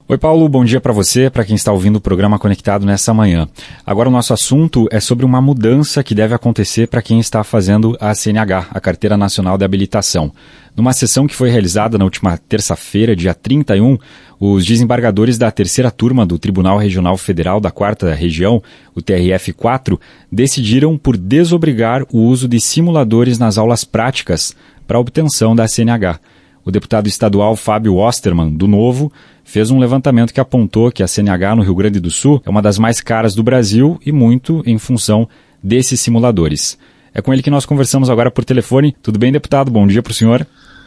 Oi, Paulo, bom dia para você, para quem está ouvindo o programa Conectado nessa manhã. Agora o nosso assunto é sobre uma mudança que deve acontecer para quem está fazendo a CNH, a Carteira Nacional de Habilitação. Numa sessão que foi realizada na última terça-feira, dia 31, os desembargadores da terceira turma do Tribunal Regional Federal da Quarta Região, o TRF4, decidiram por desobrigar o uso de simuladores nas aulas práticas para a obtenção da CNH. O deputado estadual Fábio Osterman, do Novo, fez um levantamento que apontou que a CNH no Rio Grande do Sul é uma das mais caras do Brasil e muito em função desses simuladores. É com ele que nós conversamos agora por telefone. Tudo bem, deputado? Bom dia para o senhor.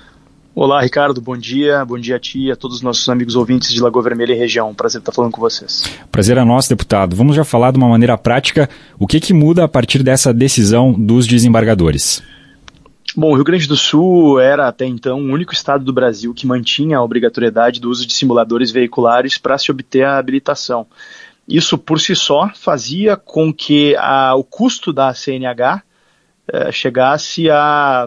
Olá, Ricardo. Bom dia a ti e a todos os nossos amigos ouvintes de Lagoa Vermelha e região. Prazer estar falando com vocês. Prazer é nosso, deputado. Vamos já falar de uma maneira prática o que muda a partir dessa decisão dos desembargadores. Bom, o Rio Grande do Sul era até então o único estado do Brasil que mantinha a obrigatoriedade do uso de simuladores veiculares para se obter a habilitação. Isso por si só fazia com que o custo da CNH chegasse a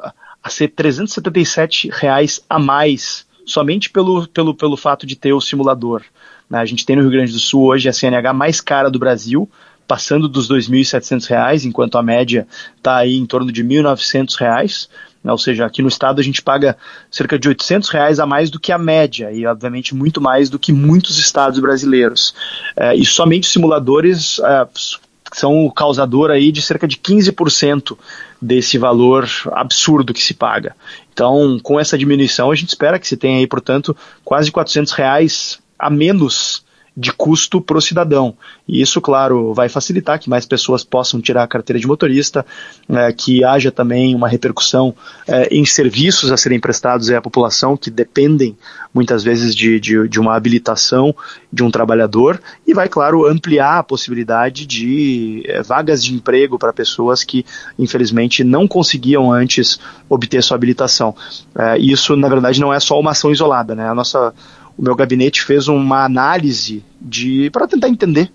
ser R$ 377 a mais, somente pelo fato de ter o simulador. A gente tem no Rio Grande do Sul hoje a CNH mais cara do Brasil, passando dos R$ 2.700, enquanto a média está aí em torno de R$ 1.900, ou seja, aqui no estado a gente paga cerca de R$ 800 a mais do que a média, e obviamente muito mais do que muitos estados brasileiros. E somente os simuladores são o causador aí de cerca de 15% desse valor absurdo que se paga. Então, com essa diminuição, a gente espera que se tenha aí, portanto, quase R$ 400 a menos de custo para o cidadão. E isso, claro, vai facilitar que mais pessoas possam tirar a carteira de motorista, que haja também uma repercussão em serviços a serem prestados à população, que dependem muitas vezes de uma habilitação de um trabalhador, e vai, claro, ampliar a possibilidade de vagas de emprego para pessoas que, infelizmente, não conseguiam antes obter sua habilitação. Isso, na verdade, não é só uma ação isolada, né? O meu gabinete fez uma análise para tentar entender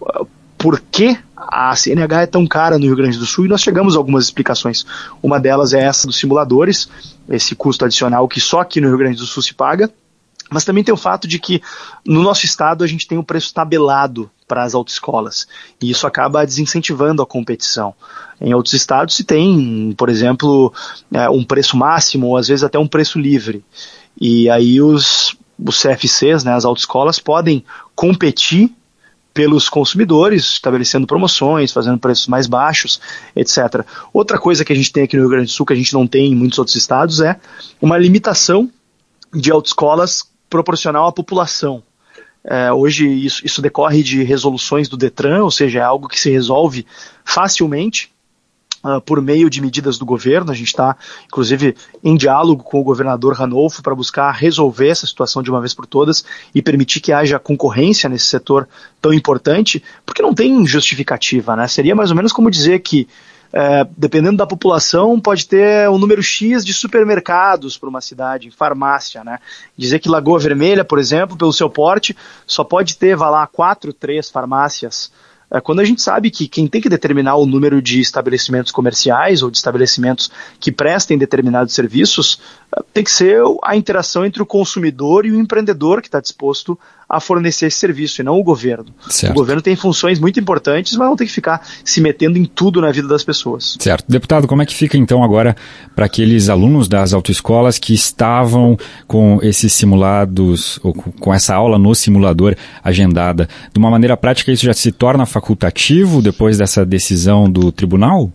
por que a CNH é tão cara no Rio Grande do Sul, e nós chegamos a algumas explicações. Uma delas é essa dos simuladores, esse custo adicional que só aqui no Rio Grande do Sul se paga, mas também tem o fato de que no nosso estado a gente tem um preço tabelado para as autoescolas, e isso acaba desincentivando a competição. Em outros estados se tem, por exemplo, um preço máximo, ou às vezes até um preço livre, e aí os CFCs, né, as autoescolas, podem competir pelos consumidores, estabelecendo promoções, fazendo preços mais baixos, etc. Outra coisa que a gente tem aqui no Rio Grande do Sul, que a gente não tem em muitos outros estados, é uma limitação de autoescolas proporcional à população. Hoje isso decorre de resoluções do Detran, ou seja, é algo que se resolve facilmente, por meio de medidas do governo. A gente está, inclusive, em diálogo com o governador Ranolfo para buscar resolver essa situação de uma vez por todas e permitir que haja concorrência nesse setor tão importante, porque não tem justificativa, né? Seria mais ou menos como dizer que, dependendo da população, pode ter um número X de supermercados para uma cidade, farmácia, né? Dizer que Lagoa Vermelha, por exemplo, pelo seu porte, só pode ter, 4, 3 farmácias, quando a gente sabe que quem tem que determinar o número de estabelecimentos comerciais ou de estabelecimentos que prestem determinados serviços tem que ser a interação entre o consumidor e o empreendedor que está disposto a fornecer esse serviço, e não o governo. Certo. O governo tem funções muito importantes, mas não tem que ficar se metendo em tudo na vida das pessoas. Certo. Deputado, como é que fica então agora para aqueles alunos das autoescolas que estavam com esses simulados, ou com essa aula no simulador agendada? De uma maneira prática, isso já se torna facultativo depois dessa decisão do tribunal?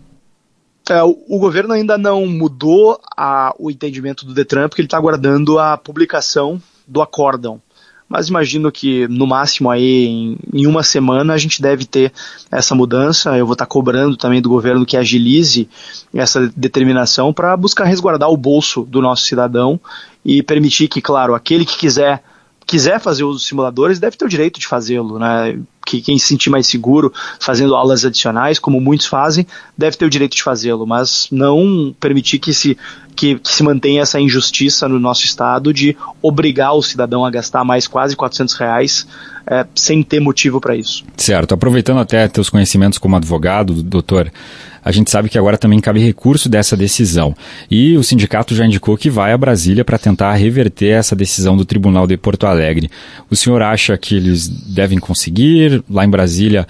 O governo ainda não mudou o entendimento do Detran, porque ele está aguardando a publicação do acórdão. Mas imagino que no máximo aí em uma semana a gente deve ter essa mudança. Eu vou estar cobrando também do governo que agilize essa determinação para buscar resguardar o bolso do nosso cidadão e permitir que, claro, aquele que quiser fazer uso dos simuladores deve ter o direito de fazê-lo, né? quem se sentir mais seguro fazendo aulas adicionais, como muitos fazem, deve ter o direito de fazê-lo, mas não permitir que se mantenha essa injustiça no nosso estado de obrigar o cidadão a gastar mais quase R$400 sem ter motivo para isso. Certo. Aproveitando até teus conhecimentos como advogado, doutor, a gente sabe que agora também cabe recurso dessa decisão. E o sindicato já indicou que vai a Brasília para tentar reverter essa decisão do Tribunal de Porto Alegre. O senhor acha que eles devem conseguir? Lá em Brasília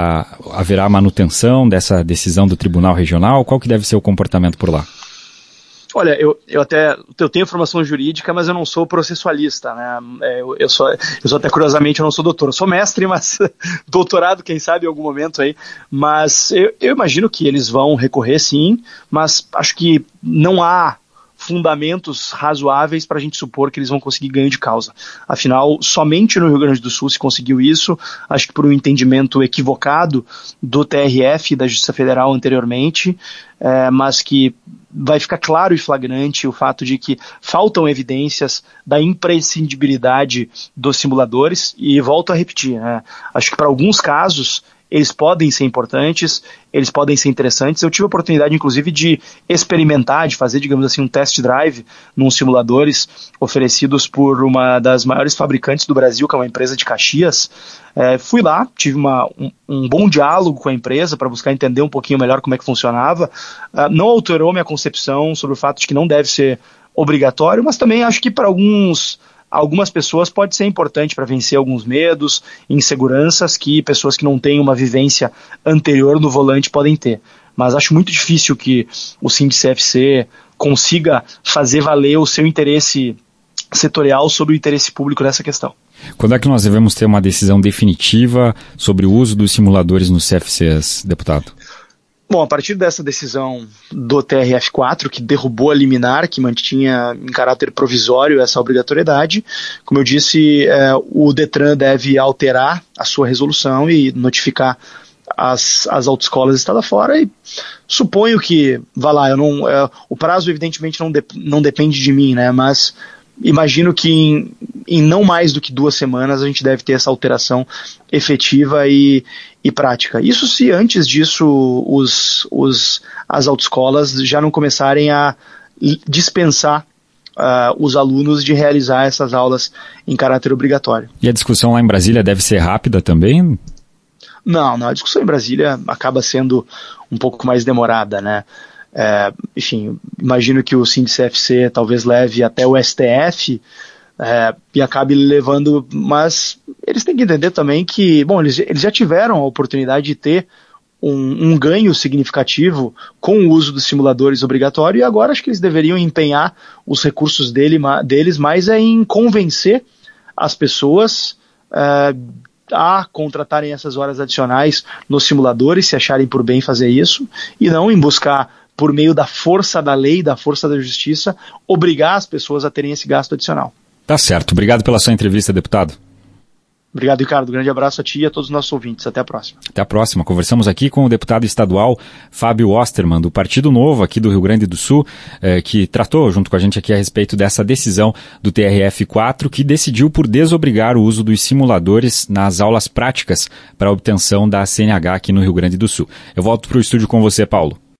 haverá manutenção dessa decisão do Tribunal Regional? Qual que deve ser o comportamento por lá? Olha, eu tenho formação jurídica, mas eu não sou processualista, né? Eu sou até curiosamente, eu não sou doutor. Eu sou mestre, mas doutorado, quem sabe, em algum momento aí. Mas eu imagino que eles vão recorrer, sim, mas acho que não há fundamentos razoáveis para a gente supor que eles vão conseguir ganho de causa. Afinal, somente no Rio Grande do Sul se conseguiu isso, acho que por um entendimento equivocado do TRF e da Justiça Federal anteriormente, mas que vai ficar claro e flagrante o fato de que faltam evidências da imprescindibilidade dos simuladores, e volto a repetir, né? Acho que para alguns casos eles podem ser importantes, eles podem ser interessantes. Eu tive a oportunidade, inclusive, de experimentar, de fazer, digamos assim, um test drive nos simuladores oferecidos por uma das maiores fabricantes do Brasil, que é uma empresa de Caxias. Fui lá, tive um bom diálogo com a empresa para buscar entender um pouquinho melhor como é que funcionava. Não alterou minha concepção sobre o fato de que não deve ser obrigatório, mas também acho que para algumas pessoas pode ser importante para vencer alguns medos, inseguranças que pessoas que não têm uma vivência anterior no volante podem ter. Mas acho muito difícil que o Sindicef-C consiga fazer valer o seu interesse setorial sobre o interesse público nessa questão. Quando é que nós devemos ter uma decisão definitiva sobre o uso dos simuladores nos CFCs, deputado? Bom, a partir dessa decisão do TRF4, que derrubou a liminar, que mantinha em caráter provisório essa obrigatoriedade, como eu disse, o Detran deve alterar a sua resolução e notificar as autoescolas estado afora, e suponho que, o prazo evidentemente não depende de mim, né, mas imagino que em não mais do que 2 semanas a gente deve ter essa alteração efetiva e prática. Isso se antes disso as autoescolas já não começarem a dispensar os alunos de realizar essas aulas em caráter obrigatório. E a discussão lá em Brasília deve ser rápida também? Não, a discussão em Brasília acaba sendo um pouco mais demorada, né? Enfim, imagino que o Sindicef-C talvez leve até o STF e acabe levando, mas eles têm que entender também que, bom, eles já tiveram a oportunidade de ter um ganho significativo com o uso dos simuladores obrigatórios, e agora acho que eles deveriam empenhar os recursos deles mais em convencer as pessoas a contratarem essas horas adicionais nos simuladores, se acharem por bem fazer isso, e não em buscar, por meio da força da lei, da força da justiça, obrigar as pessoas a terem esse gasto adicional. Tá certo. Obrigado pela sua entrevista, deputado. Obrigado, Ricardo. Grande abraço a ti e a todos os nossos ouvintes. Até a próxima. Até a próxima. Conversamos aqui com o deputado estadual Fábio Osterman, do Partido Novo aqui do Rio Grande do Sul, que tratou junto com a gente aqui a respeito dessa decisão do TRF4, que decidiu por desobrigar o uso dos simuladores nas aulas práticas para a obtenção da CNH aqui no Rio Grande do Sul. Eu volto para o estúdio com você, Paulo.